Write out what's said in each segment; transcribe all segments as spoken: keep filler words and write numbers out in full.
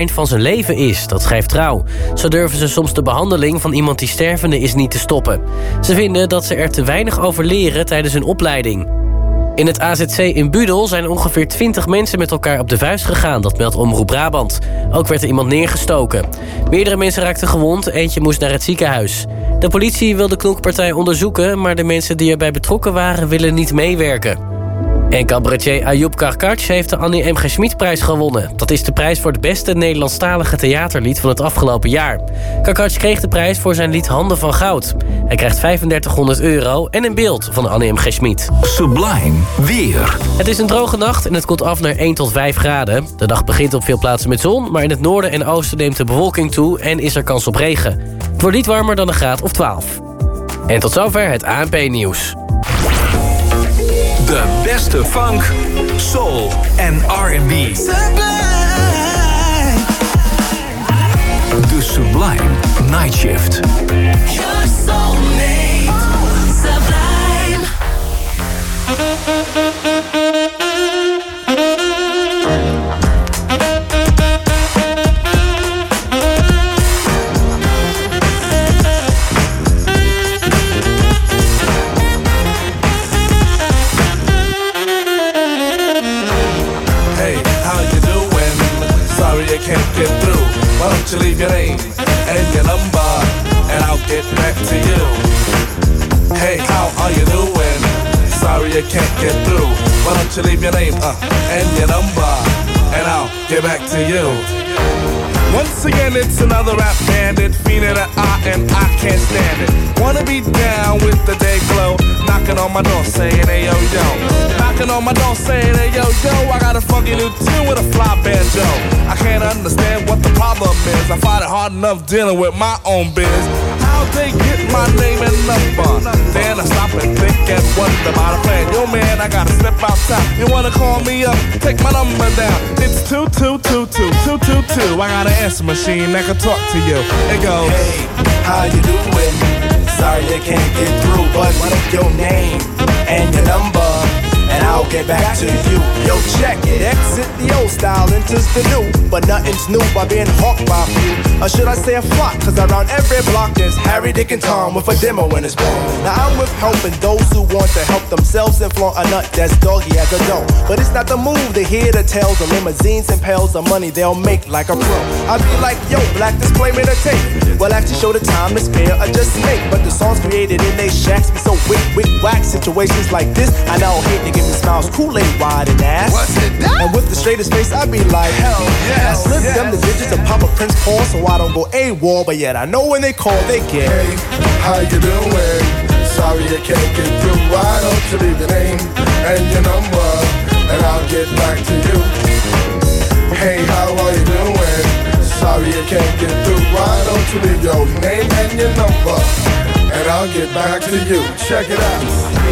van zijn leven is, dat schrijft Trouw. Zo durven ze soms de behandeling van iemand die stervende is niet te stoppen. Ze vinden dat ze er te weinig over leren tijdens hun opleiding. In het A Z C in Budel zijn ongeveer twintig mensen met elkaar op de vuist gegaan. Dat meldt Omroep Brabant. Ook werd er iemand neergestoken. Meerdere mensen raakten gewond, eentje moest naar het ziekenhuis. De politie wil de knokpartij onderzoeken, maar de mensen die erbij betrokken waren willen niet meewerken. En cabaretier Ayoub Karkac heeft de Annie M G. Schmid-prijs gewonnen. Dat is de prijs voor het beste Nederlandstalige theaterlied van het afgelopen jaar. Karkac kreeg de prijs voor zijn lied Handen van Goud. Hij krijgt vijfendertighonderd euro en een beeld van Annie M G. Schmid. Sublime weer. Het is een droge nacht en het koelt af naar één tot vijf graden. De dag begint op veel plaatsen met zon, maar in het noorden en oosten neemt de bewolking toe en is er kans op regen. Het wordt niet warmer dan een graad of twaalf. En tot zover het A N P-nieuws. De beste funk, soul en R en B. De Sublime Night Shift. Your soulmate, Sublime. Can't get through. Why don't you leave your name and your number, and I'll get back to you. Hey, how are you doing? Sorry I can't get through. Why don't you leave your name uh, and your number, and I'll get back to you. Once again, it's another rap bandit, fiending an eye and I can't stand it. Wanna be down with the day glow, knocking on my door saying, hey yo yo. Knocking on my door saying, hey yo yo, I got a funky new tune with a fly banjo. I can't understand what the problem is. I find it hard enough dealing with my own biz. How'd they get my name and number? Then I stop and think and wonder about a plan. Yo man, I gotta step outside. You wanna call me up? Take my number down. It's two two two two two two two. I got an answer machine that can talk to you. It goes, hey, how you doing? Sorry I can't get through, but what is your name and your number? And I'll get back to you. Yo, check it. Exit the old style, enters the new. But nothing's new by being hawked by a few. Or should I say a flock? Cause around every block there's Harry, Dick, and Tom with a demo in his ball. Now I'm with helping those who want to help themselves and flaunt a nut that's doggy as a dough. But it's not the move to hear the tales of limousines and pails of money they'll make like a pro. I be like, yo, black display made a tape. Well, actually show the time to spare or just make. But the songs created in they shacks be so wick, wick, whack. Situations like this, I now hate to give me smiles, Kool-Aid wide and ass. what's it that? And with the straightest face, I be like, hell yeah. I slip yes. them the digits and pop a Prince call so I don't go AWOL. But yet I know when they call, they get. Hey, how you doing? Sorry I can't get through. Why don't you leave your name and your number, and I'll get back to you. Hey, how are you doing? Sorry I can't get through. Why don't you leave your name and your number, and I'll get back to you. Check it out.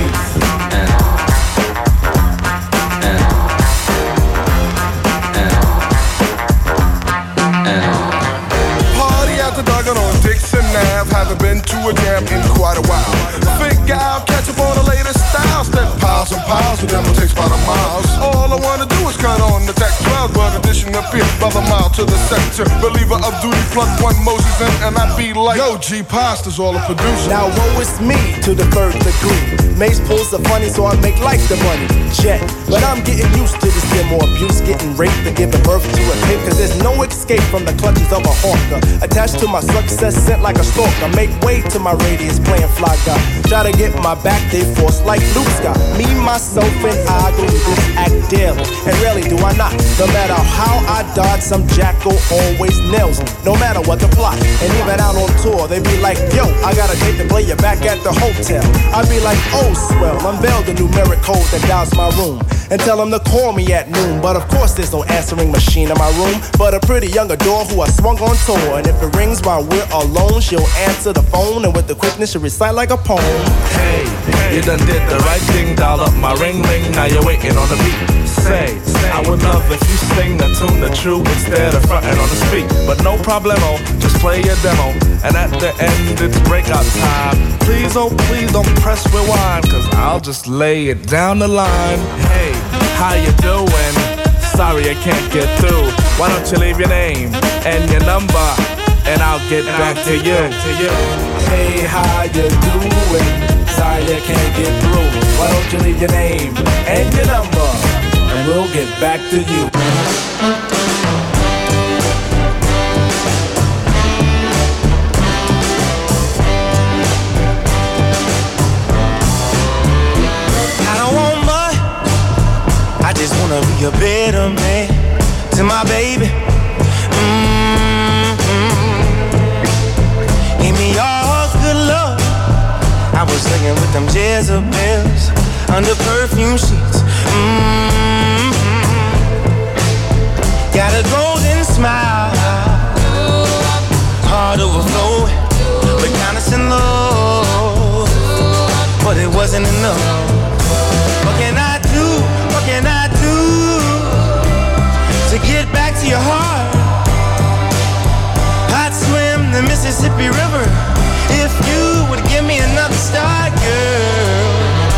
Party after dark on Dixon Ave. Haven't been to a jam in quite a while. Figure out, catch up on the latest styles. Step piles and piles, with them will take about a mile. All I wanna do is cut on the tech twelve, but addition appear by the mile to the sector. Believer of duty, plug one Moses in, and I be like, yo, G Pasta's all a producer. Now woe is me to the third degree. Mace pulls the funny, so I make like the money. Jet, but I'm getting used to this demo abuse, getting raped and giving birth to a kid. Cause there's no escape from the clutches of a hawker. Attached to my success, sent like a stalker. Make way to my radius, playing fly guy. Try to get my back, they force like Luke Scott. Me, myself, and I go to this act daily. And rarely do I not. No matter how I dodge, some jackal always nails me. No matter what the plot. And even out on tour, they be like, yo, I got a date to play you back at the hotel. I be like, oh, swell, unveil the numeric code that dials my room. And tell them to call me at noon. But of course there's no answering machine in my room, but a pretty young adore who I swung on tour. And if it rings while we're alone, she'll answer the phone, and with the quickness she'll recite like a poem. Hey, hey, you done did the right thing, dial up my ring ring, now you're waiting on the beat. Say, say, I would love if you sing the tune the true instead of fronting on the speak. But no problemo, just play your demo, and at the end it's breakout time. Please, oh please don't press rewind, cause I'll just lay it down the line. Hey, how you doing? Sorry I can't get through. Why don't you leave your name and your number, and I'll get and back I'll to, you. back to you. Hey, how you doing? Sorry I can't get through. Why don't you leave your name and your number, and we'll get back to you. I don't want much, I just wanna be a better man to my baby. Mm-hmm. Give me all good love. I was laying with them Jezebels under perfume sheets. Mm-hmm. Got a golden smile, heart overflowing, but kindness and love, but it wasn't enough. What can I do? What can I do to get back to your heart? I'd swim the Mississippi River if you would give me another start, girl.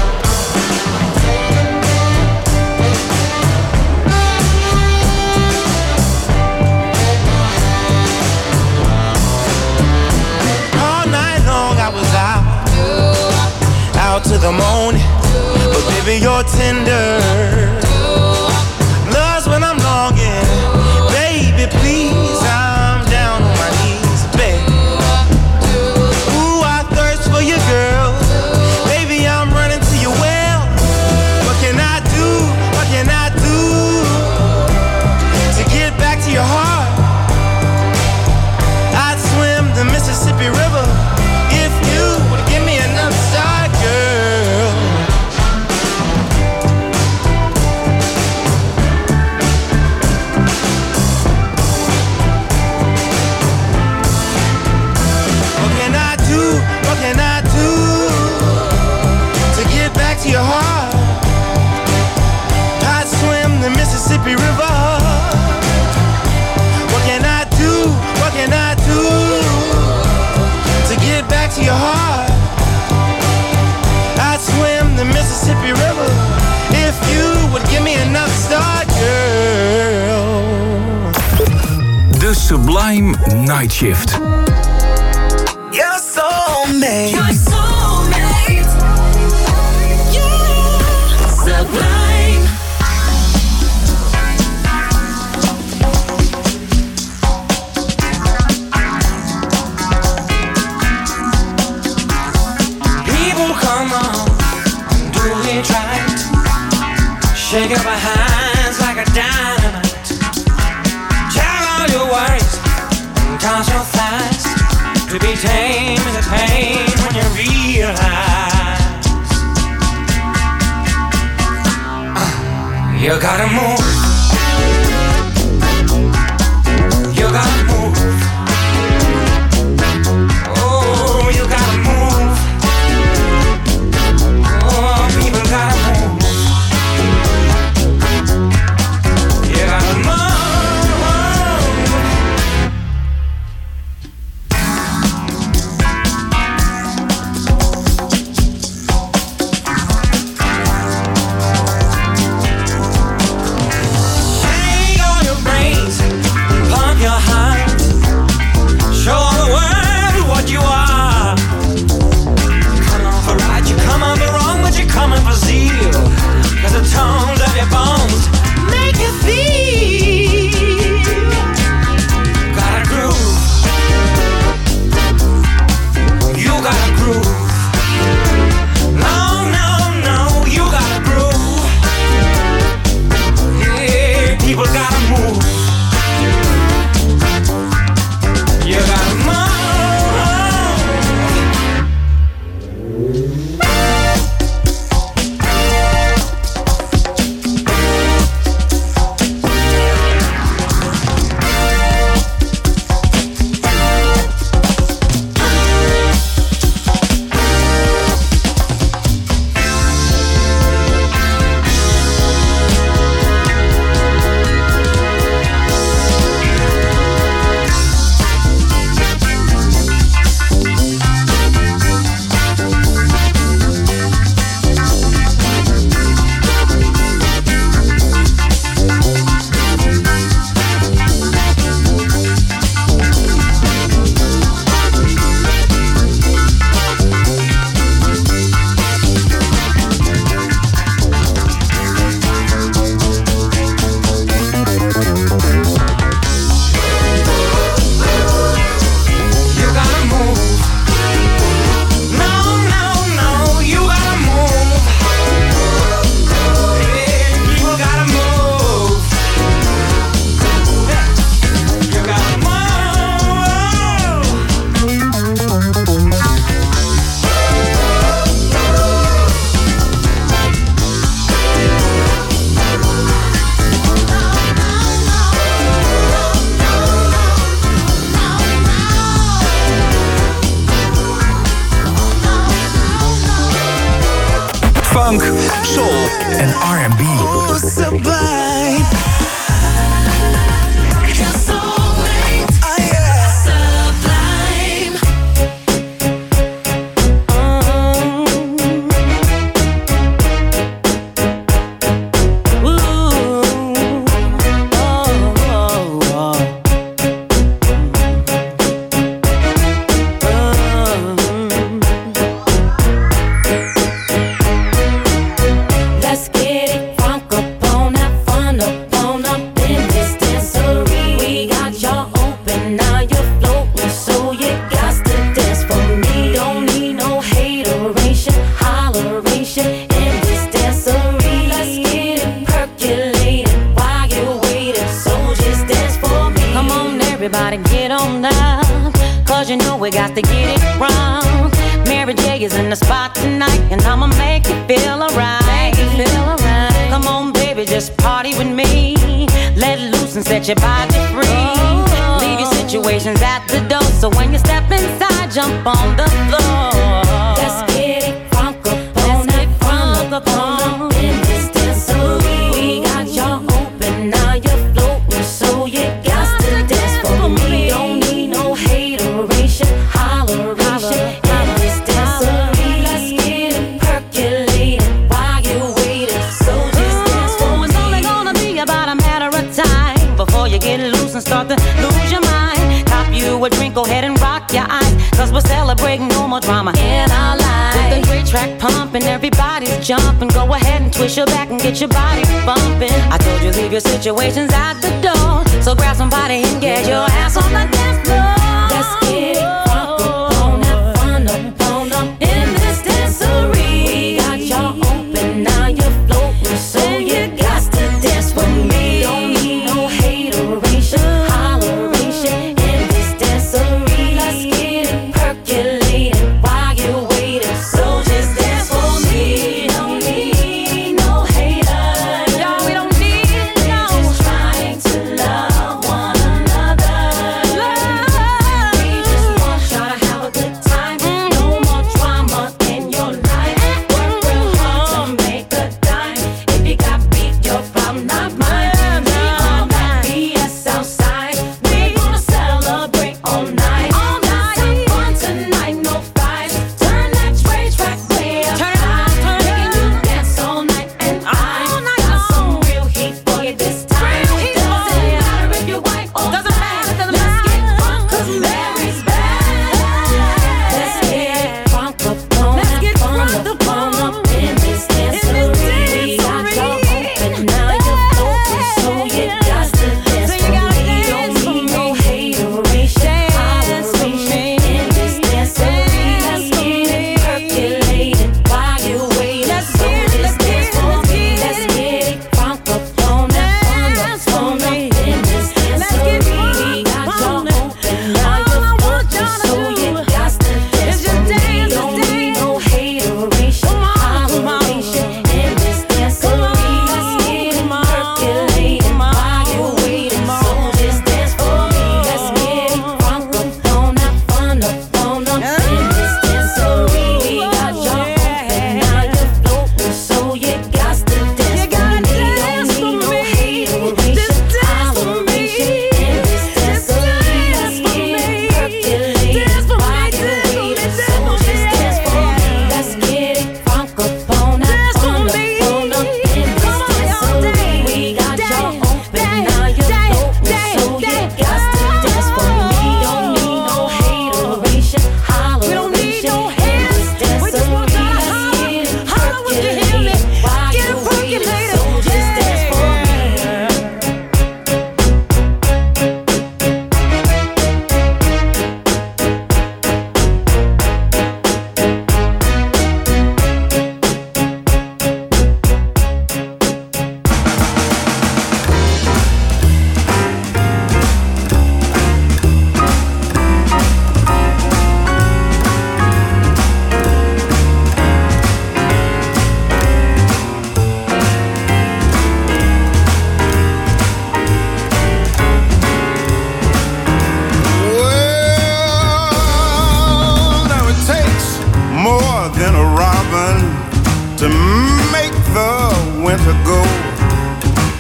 All night long I was out, out to the morning, but baby you're tender. Love's when I'm longing, baby please, I'm down on my knees, baby. Ooh, I thirst for you, girl. Baby, I'm running to your well. What can I do? What can I do to get back to your heart? I'd swim the Mississippi River if you would give me another shot, girl. What can I do? What can I do to get back to your heart? I'd swim the Mississippi River. What can I do? What can I do to get back to your heart? I'd swim the Mississippi River if you would give me another start, girl. De Sublime Night Shift. You're soulmate. Your soulmate. Yeah. Sublime. People come on, do it right. Shake up our hands like a dynamite. Tell all your worries and toss your thighs. To be tame is a pain when you realize uh, you gotta move. You gotta move. Oh, you gotta move. Oh, people gotta move. You gotta move. Funk, soul en R and B. Oh, sublime. Your soulmate. Oh, yeah. Sublime. Let's get it crunk up on that fun up on up in this dancery. We got y'all open, now you're floating, so you got to dance for me. Don't need no hateration, holleration in this dancery. Let's get it percolating while you're waiting, so just dance for me. Come on, everybody, get on up, cause you know we got to get it wrong. Mary J is in the spot tonight, and I'ma make you feel alright. Feel alright. Come on, baby, just party with me. Let loose and set your body free. Oh. Leave your situations at the door, so when you step inside, jump on the floor. Let's get it crunk up on that fun up on up in this dancery. We got y'all open, now you're floating, so you got to dance for me. Don't need no hateration, holleration in this dancery. Let's get it percolating while you're waiting, so just dance for Oh, me. it's only gonna be about a matter of time before you get loose and start to lose your mind. Cop you a drink, go ahead and rock your eyes, cause we're celebrating no more drama in our lives. With the great track pumping, everybody's jumping. Go ahead and twist your back and get your body bumping. I told you leave your situations at the door, so grab somebody and get your ass on the dance floor. Let's get it crunk up on that fun up on up in this dancery. We got y'all open, now you're floating, so you got to dance with me. Don't need no hateration, holleration in this dancery. Let's get it percolating while you're waiting, so just dance for me. Don't need no haters. No, we don't need We're no. just trying to love one another.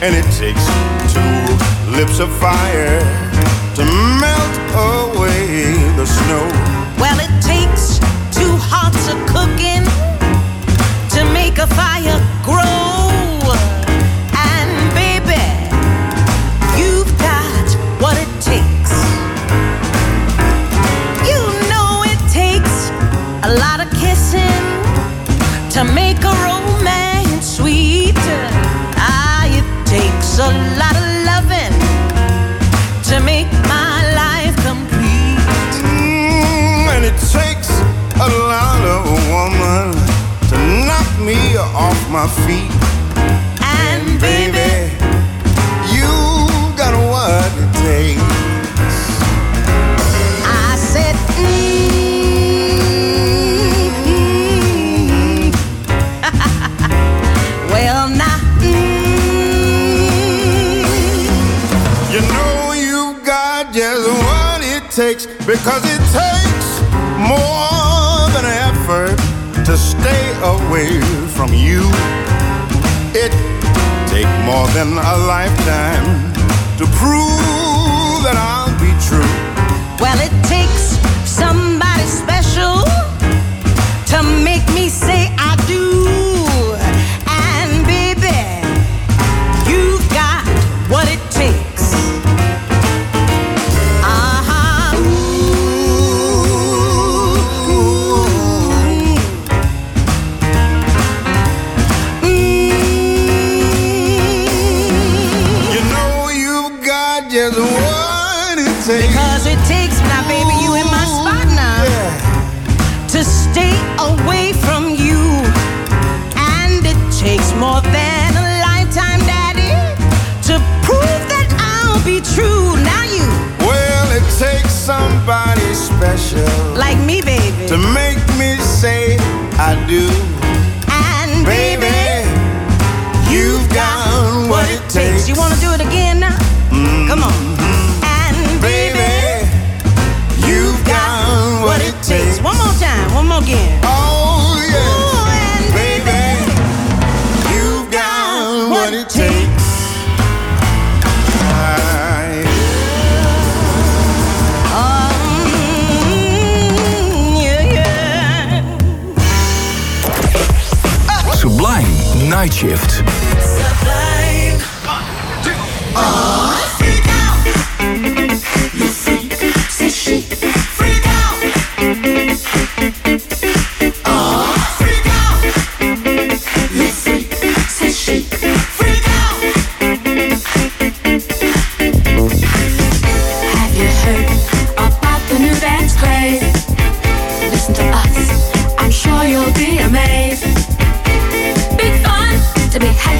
and it takes two lips of fire to melt away the snow. Well, it takes two hearts of cooking to make a fire grow. And baby, you've got what it takes. You know it takes a lot of kissing to make a romance sweet. Ah, it takes a lot of loving to make my life complete. Mm, and it takes a lot of a woman to knock me off my feet. And baby, you got what it takes. I said, mm-hmm. Well, now, mm. You know you got just what it takes, because it takes more than effort to stay away from you. It takes more than a lifetime to prove that I'll be true. Well, it takes somebody special to make me say I do. And baby, you've got what it takes. Uh-huh. You know you've got just what it takes. Because it takes, now baby, you in my spot now, to stay away from you. And it takes more than a lifetime, daddy, to prove that I'll be true. Now you, Well, it takes somebody special like me, baby, to make me say I do. and baby, Baby, you've got what it takes. You wanna do it again now? Come on. And baby, You've got what it takes. one more time, one more again. Oh, yes. Ooh, and Baby, you've got what it takes. I- um, yeah, yeah. Sublime Night Shift. Sublime. Oh, freak out. You freak, say she. Freak out. Oh, freak out. You freak, say she. Freak out. Have you heard about the new dance craze? Listen to us, I'm sure you'll be amazed. Big fun to be had.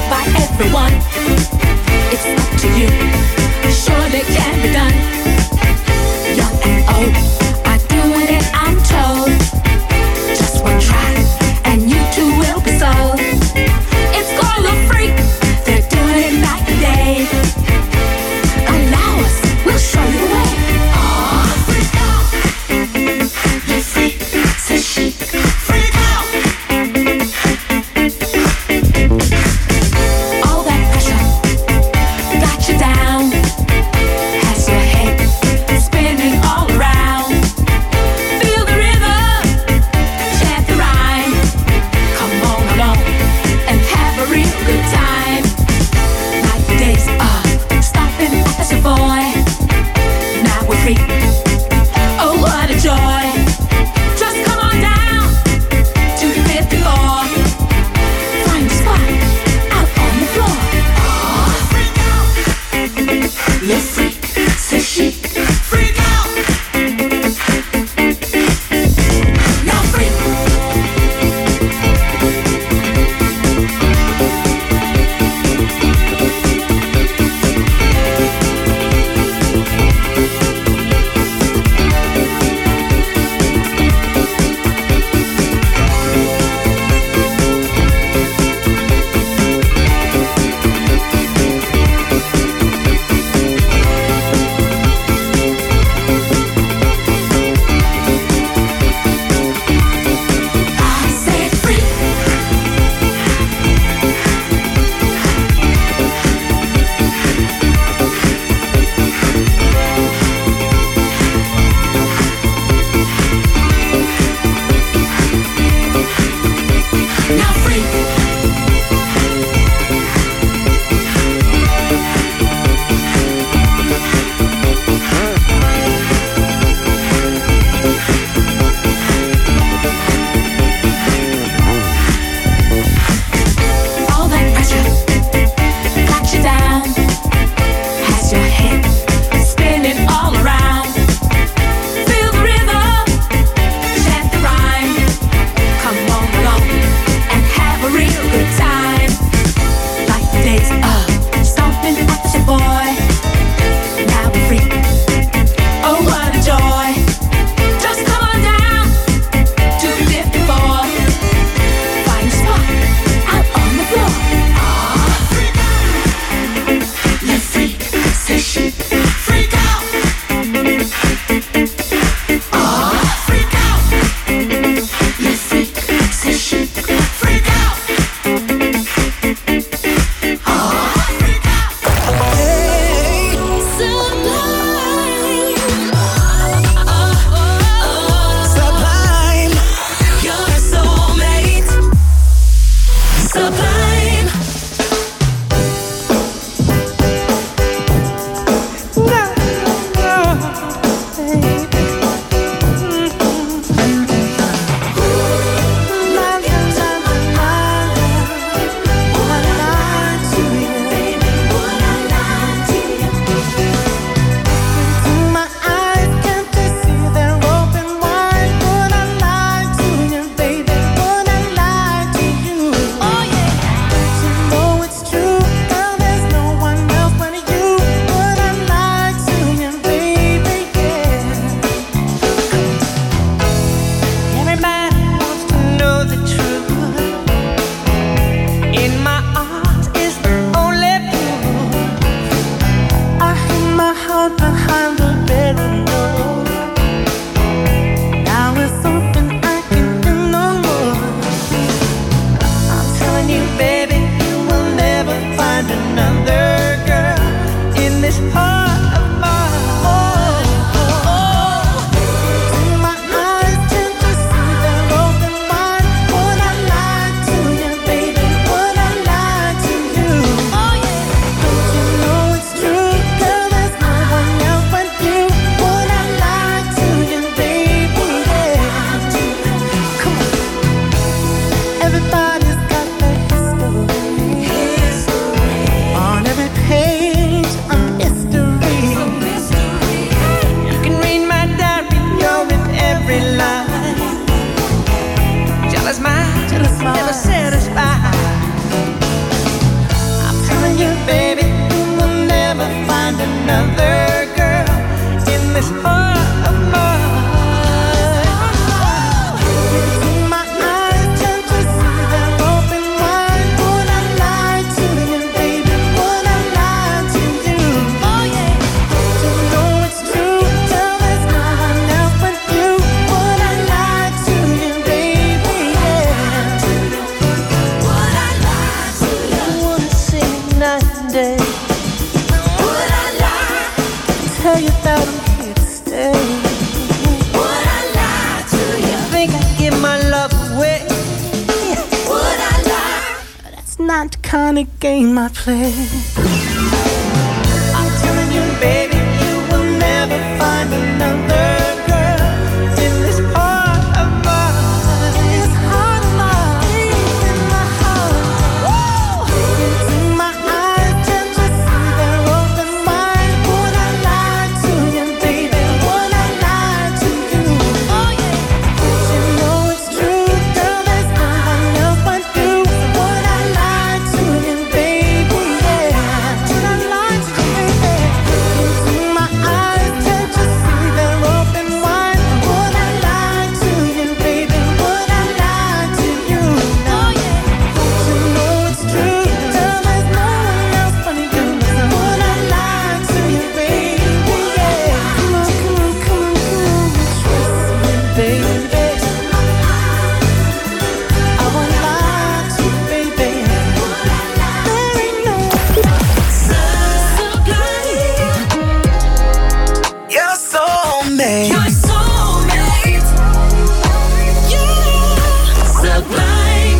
what kind of game I play. I'm telling you, baby, you will never find another girl in this heart of mine. This heart of mine, in my heart. Woo! Into my eyes, can't you see they're open wide? Would I lie to you, baby? Would I lie to you? Oh yeah. You know it's true, girl. There's no one else but you. Would I lie to you, baby? Yeah. Would I lie to you, baby? Into my eyes, can't you see they're open wide? Would I lie to you, baby? Would I lie to you? Oh yeah. You know it's true, girl. There's no one else but you. Would I lie to you, baby? Yeah. Come on, come on, come on, come on. Trust me, baby. I won't lie to you, baby. There ain't no Your soulmate. Your soulmate. Yeah. Sublime.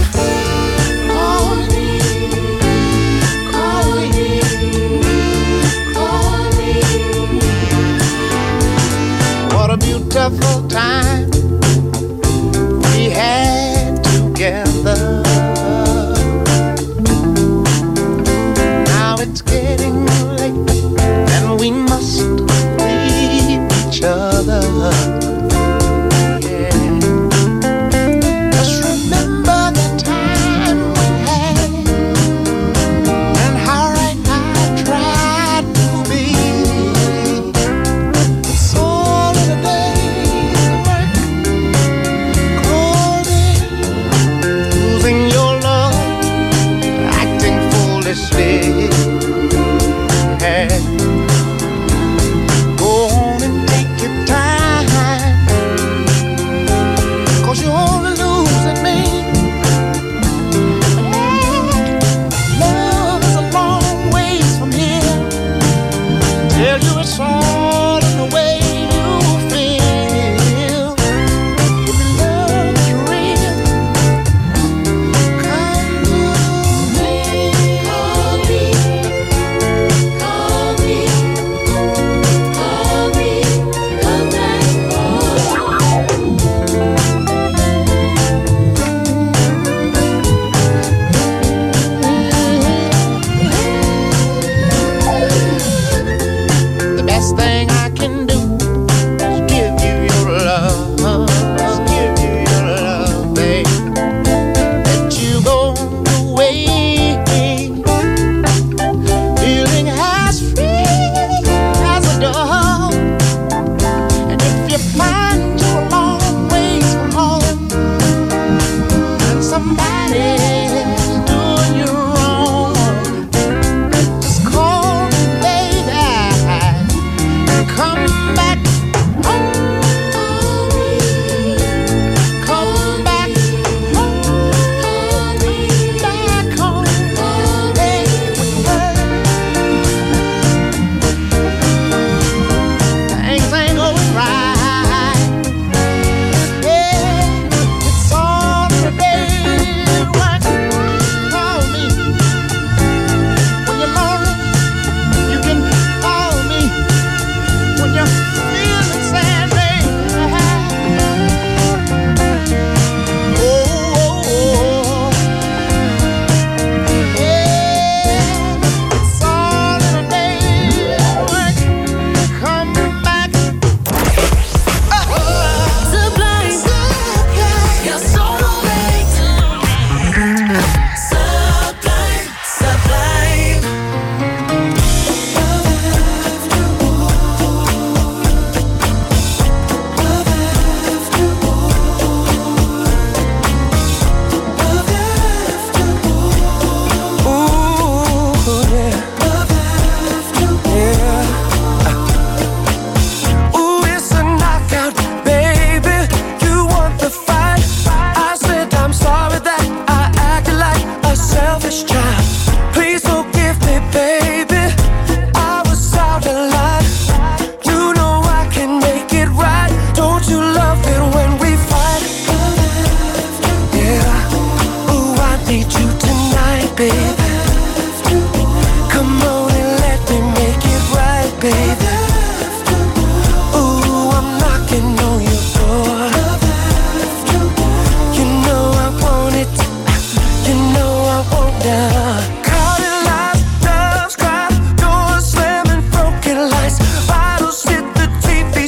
What a beautiful time we had together. Now it's getting late and we must leave each other. Yeah. Just remember the time we had and how right I tried to be. All of the days of work, cold in, losing your love, acting foolishly. Hey, go on and take your time.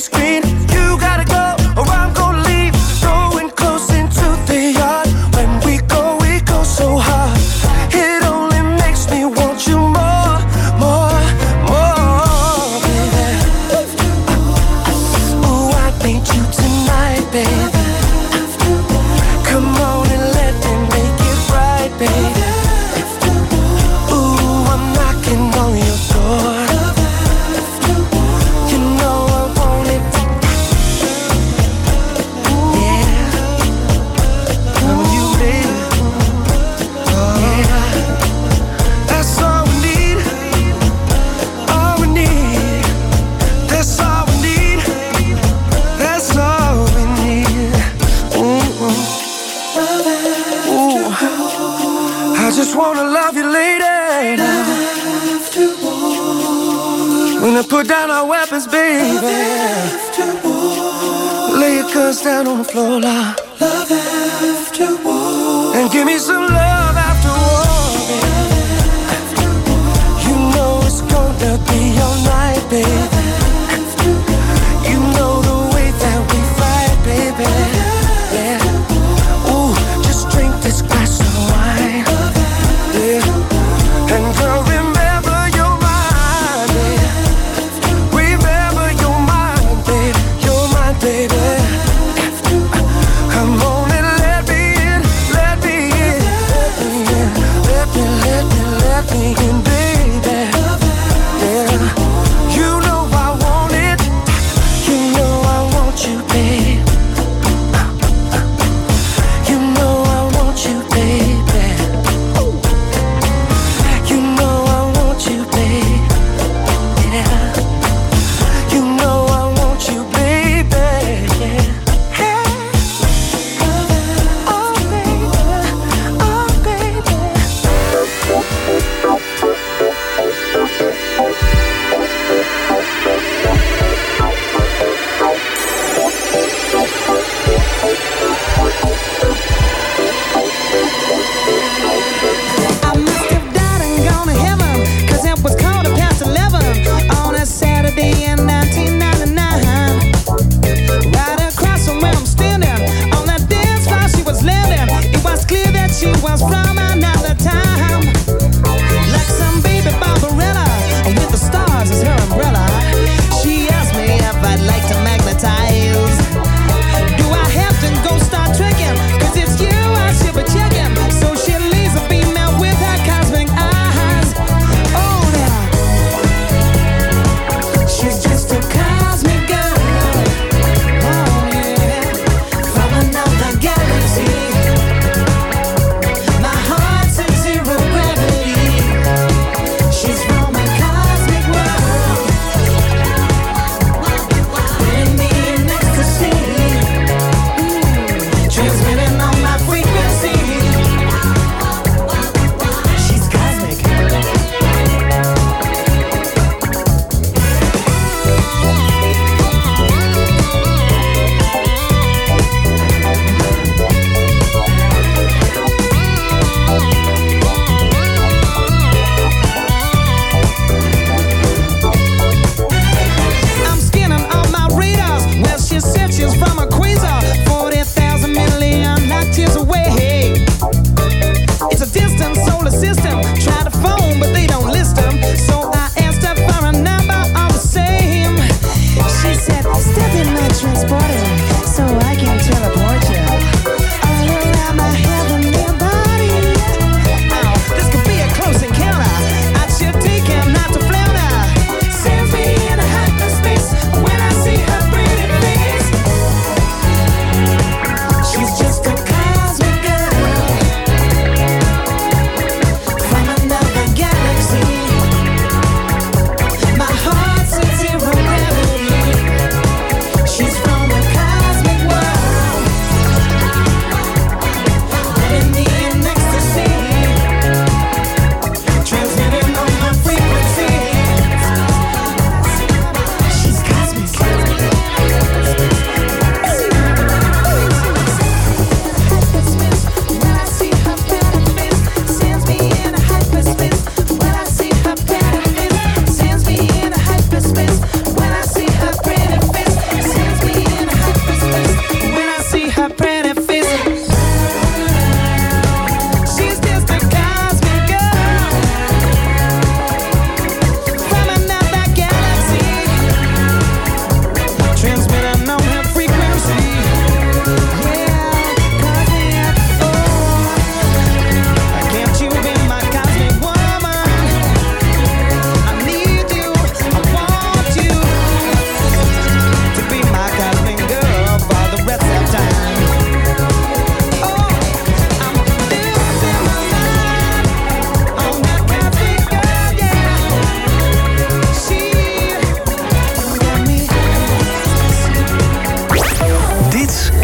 screen. You gotta go or I'm gonna leave. Going close into the yard. When we go, we go so hard. It only makes me want you more, more, more, baby. Ooh, I need you tonight, baby. Come on and let me make it right, baby. Ooh, I'm knocking on your door. You know I want it. Yeah. From you, baby. Yeah. That's all we need. All we need. That's all we need. That's all we need. Ooh. Ooh. I just wanna love you, lady. When I put down our weapons, baby. Lay your guns down on the floor, Lord. And give me some love after war, baby. You know it's gonna be all night, baby. You know the way that we fight, baby. Yeah. Ooh, just drink this glass of wine. Yeah. And girl, remember you're mine, baby. Remember you're mine, baby. You're mine, baby. Come on and let me in, let me in, let me in, let me, let me, let me in, baby. Yeah. You know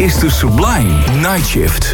is de Sublime Night Shift.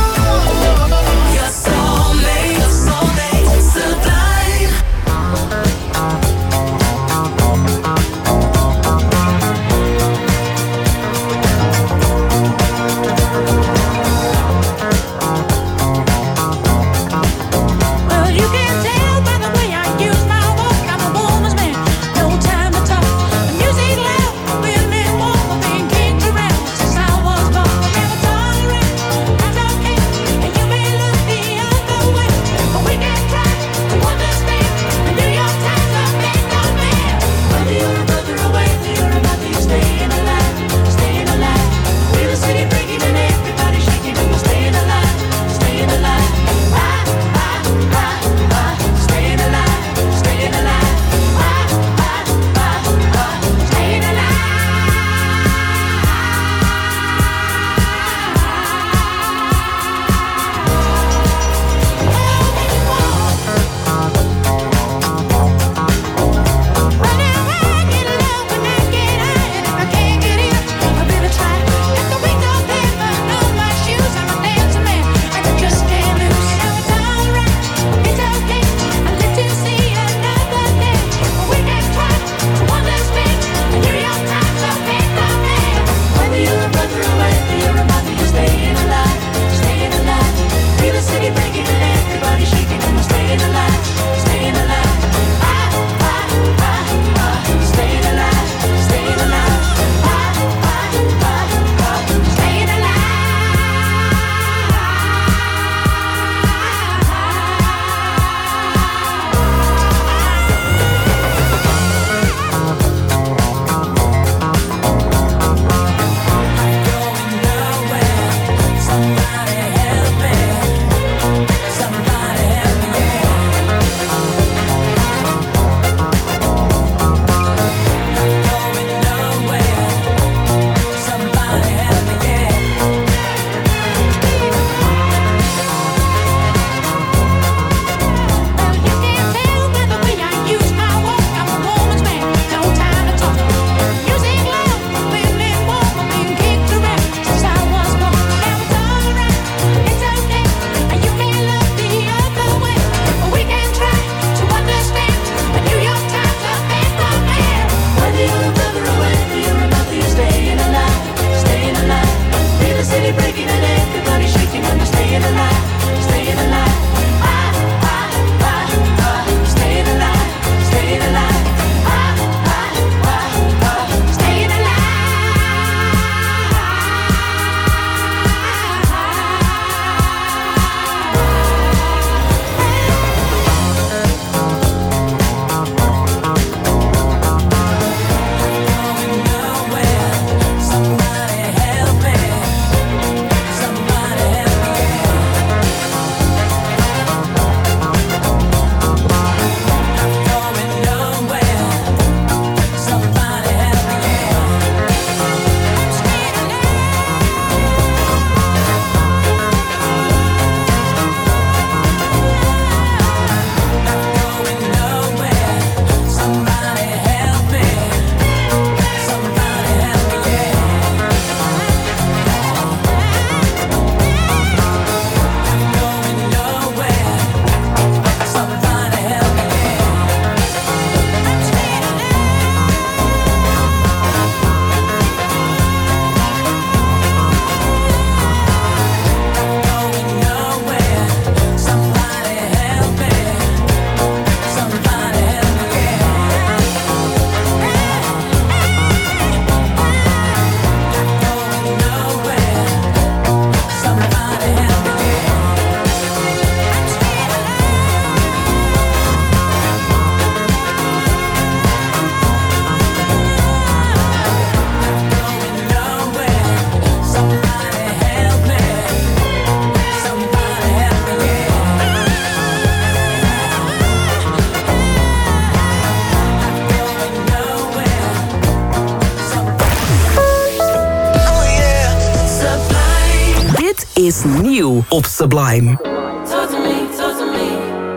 is nieuw op Sublime. Talk to me, talk to me.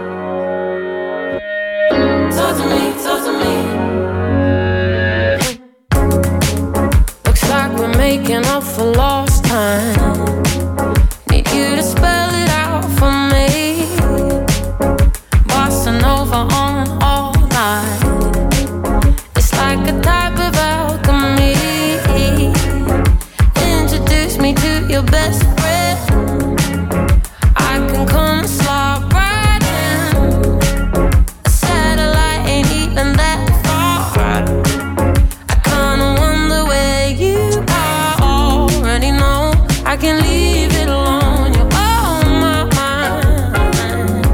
Talk to me, talk to me. Looks like we're making up for lost time. mine. Need you to spell it out for me. Bossa Nova on all night. It's like a type of alchemy. Introduce me to your best friend. I can come and slide right in. A satellite ain't even that far. I kinda wonder where you are. Already know I can leave it alone. You're on my mind.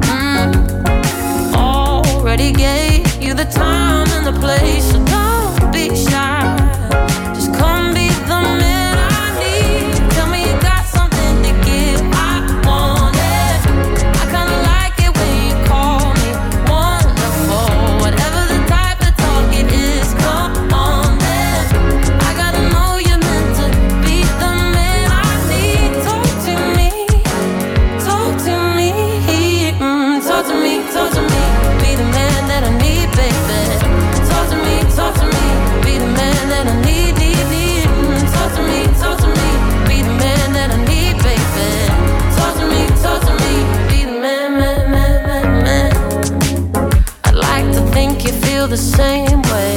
Mm. Already gave you the time and the place, so don't be shy. Just come be the man I need. Tell me you got something to give. I want it. I kinda like it when you call me wonderful. Whatever the type of talk it is, come on then. I gotta know you're meant to be the man I need. Talk to me, talk to me, mm, talk to me, talk to me. Be the man that I need, baby. Talk to me, talk to me. Be the man that I need, need, need. Mm, talk to me, talk to me. Be the man that I need, baby. Talk to me, talk to me. Be the man, man, man, man, man. I'd like to think you feel the same way,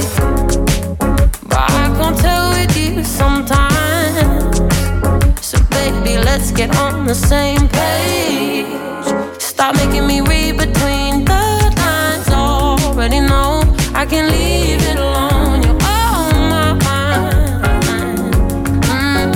but I can't tell with you sometimes. So baby, let's get on the same page. Stop making me read between the lines. Already know I can leave it alone. You're on my mind. Mm.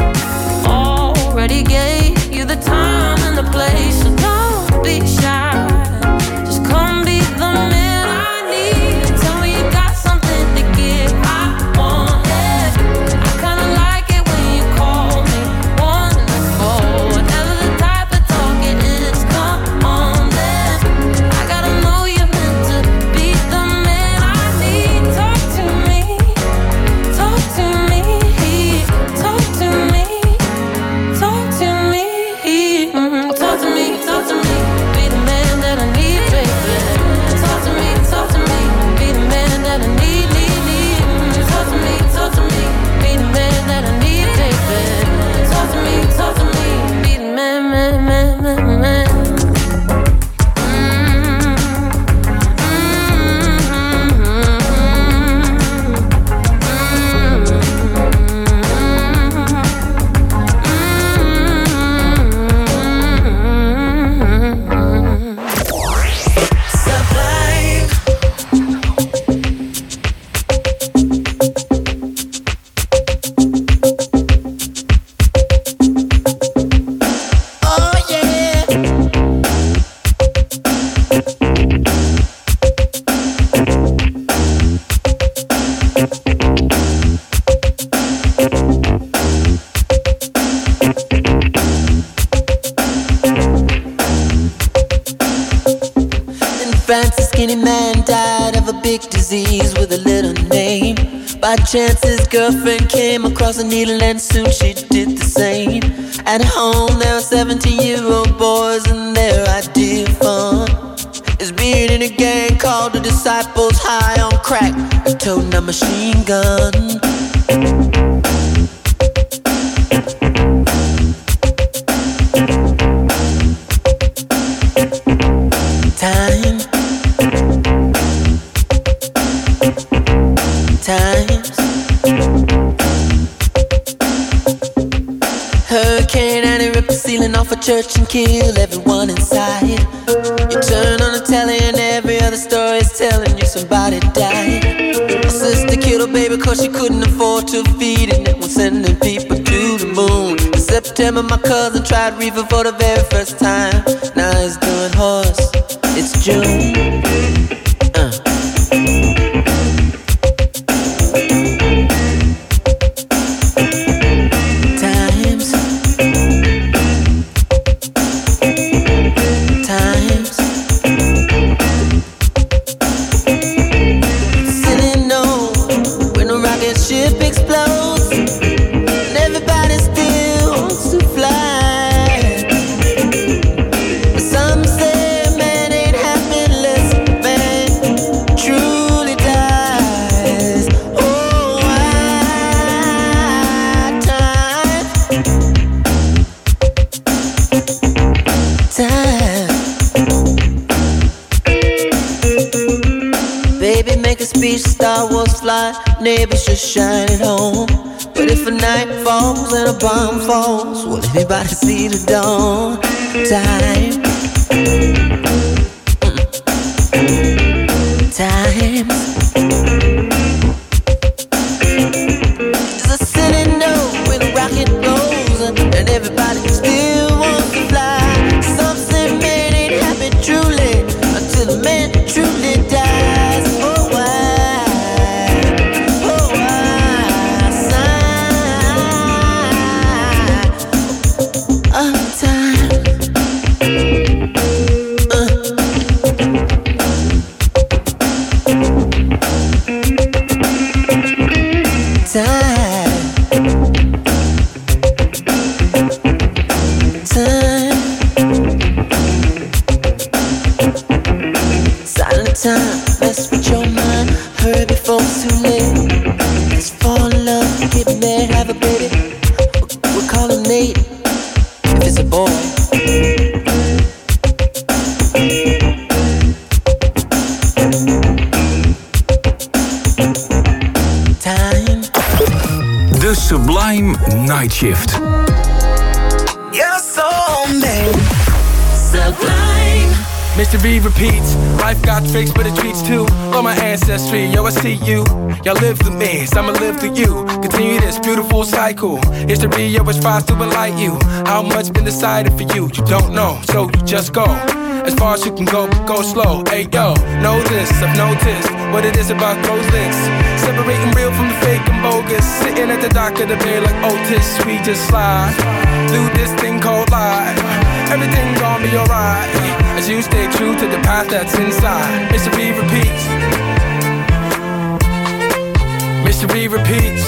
Already gave you the time and the place, so don't be shy. Just come be the man I need. Tell me you got something to give. I want it. I kinda like it when you call me wonderful. Whatever the type of talk it is, come on then. I gotta know you're meant to be the man I need. Talk to me, talk to me, talk to me, talk to me, mm, talk to me, talk to me. Be the man that I need, baby. Talk to me, talk to me. Be the man that I need, need, need. Mm, talk to me, talk to me. Be the man that I need, baby. Talk to me, talk to me. Be the man, man, man, man, man. Oh yeah. In France, a skinny man died of a big disease with a little name. By chance, his girlfriend came across a needle and soon she did the same. At home, there were seventeen-year-old boys and their idea of fun is being in a gang called the Disciples, high on crack and toting a machine gun. Time, times. Hurricane and it ripped the ceiling off a church and killed everyone inside. You turn on the telly and every other story is telling you somebody died. My sister killed her baby cause she couldn't afford to feed it. And was sending people to the moon. In September my cousin tried reefer for the very first time. Now he's doing horse. It's June. Uh. Times, times. Sitting on when a rocket ship explodes and everybody still wants to fly. But some say man ain't happy unless fly, neighbors just shining home. But if a night falls and a bomb falls, will anybody see the dawn? Time. Time. There's a silly note when a rocket goes, and everybody still wants to fly. Some say man ain't happy truly until the man truly dies. Oh why, oh why, sign of time. Uh. Time. Time. Silent time, mess with your mind. Hurry before it's too late. Let's fall in love, get married, have a baby. We'll call him Nate, if it's a boy. Time. The Sublime Night Shift. You're so made. Sublime. Mister V repeats, life got tricks but it treats too. On my ancestry, yo I see you. Y'all live through me, so I'ma live through you. Continue this beautiful cycle. History always tries to enlighten you. How much been decided for you, you don't know. So you just go, as far as you can go, but go slow. Hey yo, know this, I've noticed what it is about closed lips. Separating real from the fake and bogus. Sitting at the dock of the bay like Otis. We just slide through this thing called life. Everything gon' be alright as you stay true to the path that's inside. Mystery repeats. Mystery repeats.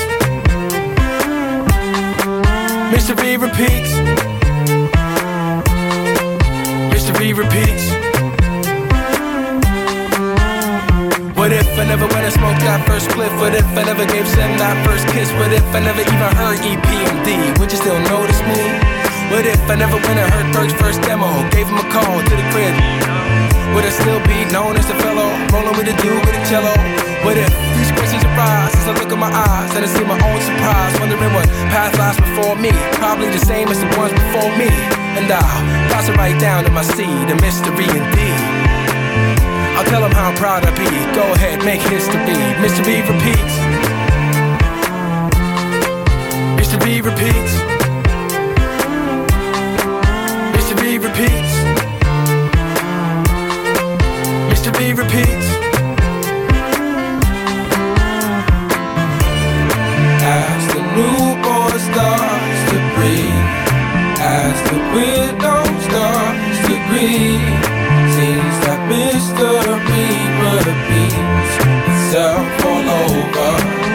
Mystery repeats. Mystery repeats. What if I never went and smoked that first spliff? What if I never gave Sam that first kiss? What if I never even heard E P M D? Would you still notice me? What if I never went and heard Berg's first demo? Gave him a call to the crib. Would I still be known as the fellow rolling with a dude with a cello? What if these questions arise as I look in my eyes and I see my own surprise, wondering what path lies before me? Probably the same as the ones before me. And I'll pass it right down to my seed, a mystery indeed. I'll tell them how proud I be. Go ahead, make history. Mystery repeats. Mystery repeats. Mystery repeats. Mystery repeats. As the newborn starts to breathe, as the widow starts to grieve, seems that mystery repeats itself all over.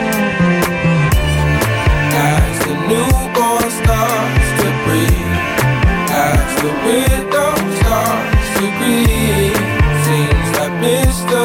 As the newborn starts to breathe, as the widow starts to grieve, seems that mystery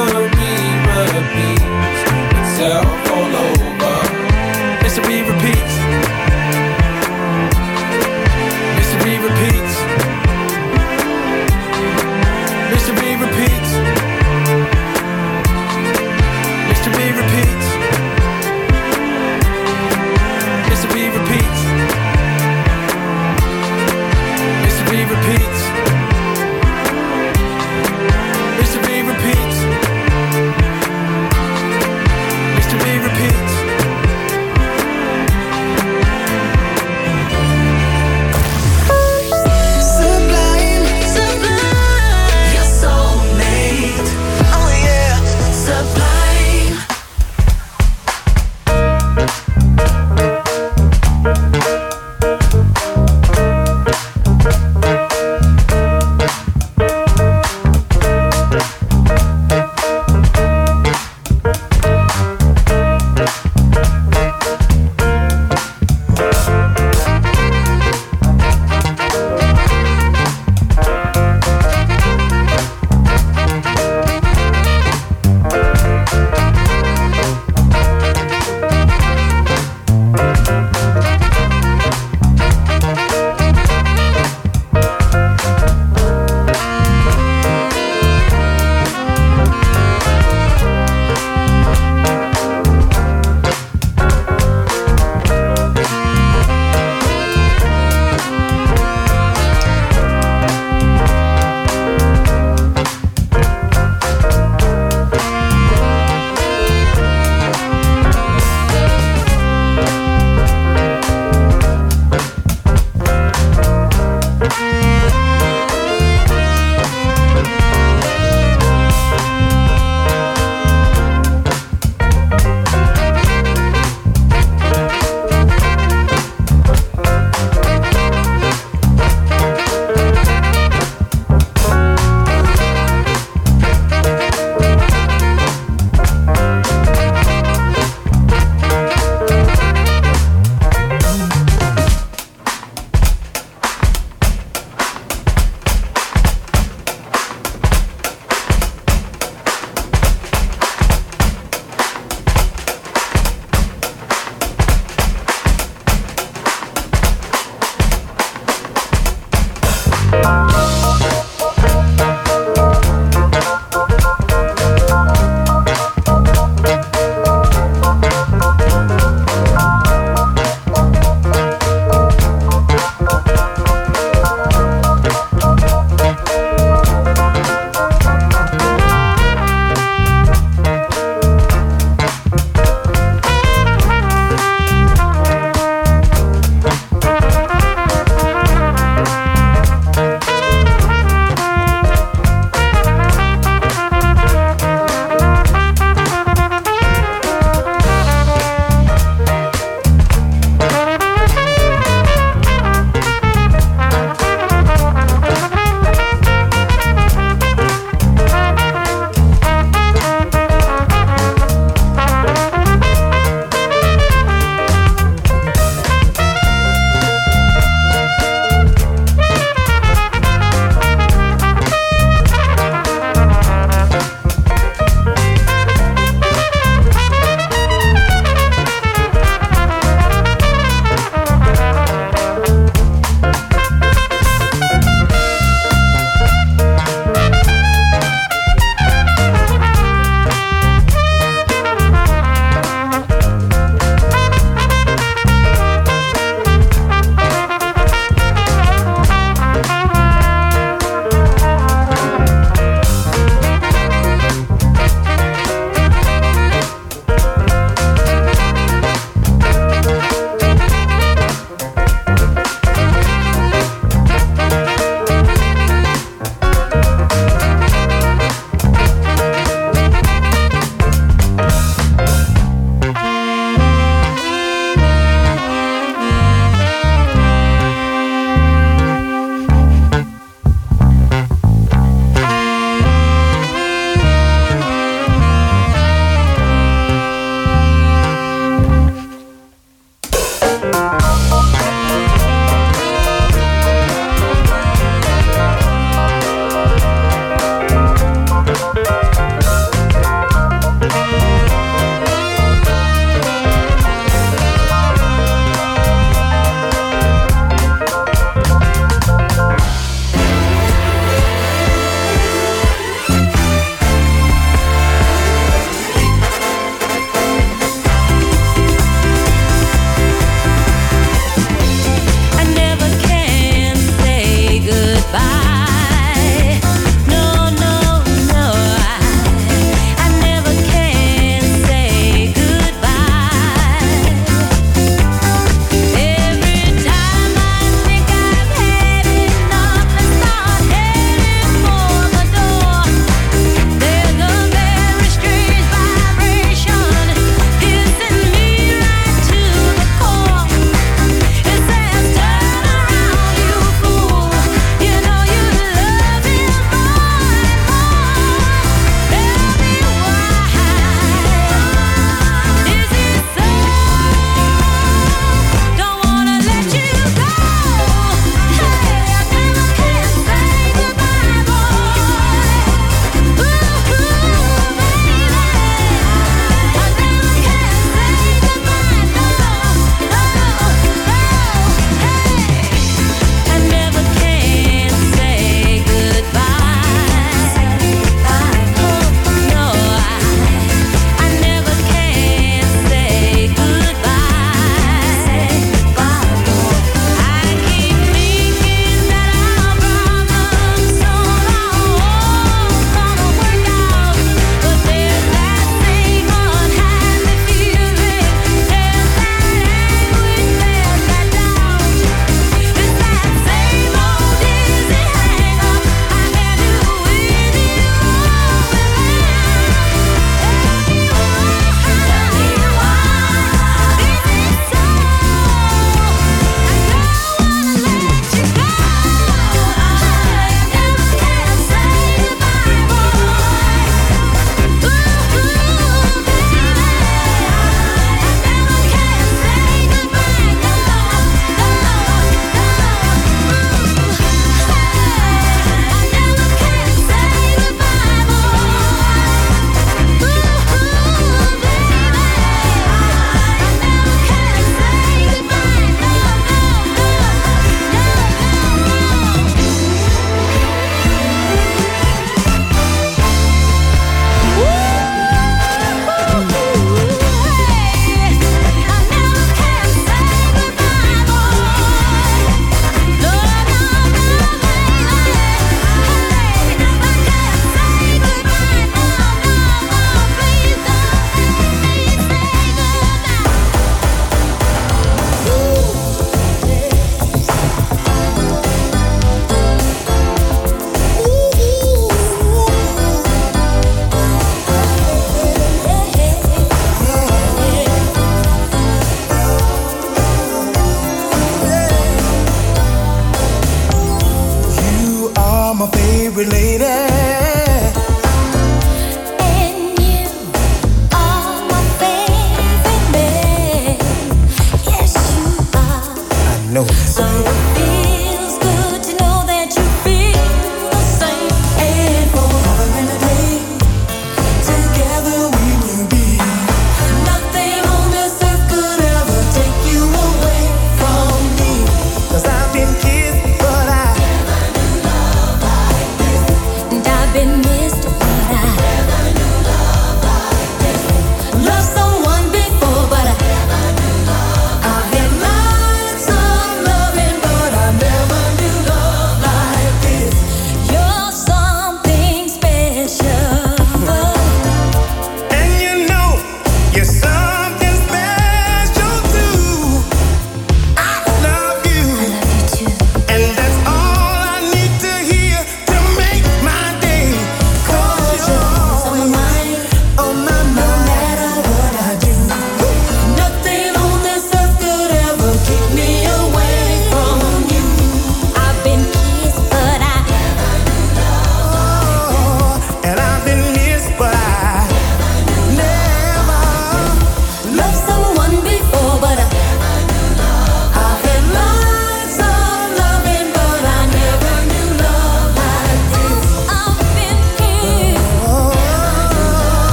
favorite lady. And you are my favorite man. Yes, you are. I know that.